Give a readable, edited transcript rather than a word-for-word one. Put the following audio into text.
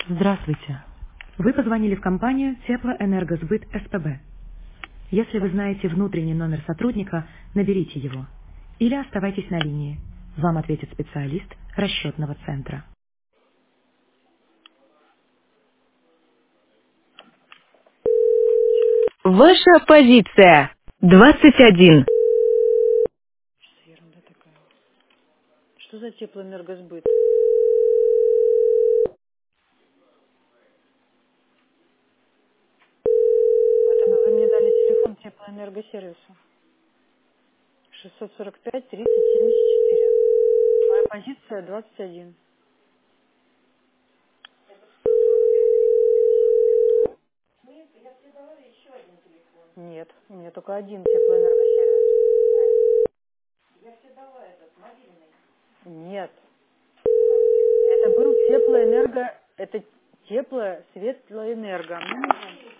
Здравствуйте. Вы позвонили в компанию Теплоэнергосбыт СПБ. Если вы знаете внутренний номер сотрудника, наберите его. Или оставайтесь на линии. Вам ответит специалист расчетного центра. Ваша позиция. 21. Ерунда такая. Что за теплоэнергосбыт? Это вы мне дали телефон теплоэнергосервиса. 645-30-74. Моя позиция 21. Нет, у меня только один теплоэнергосервис. Нет, это был теплоэнерго, это тепло, светлоэнерго. Мне нужен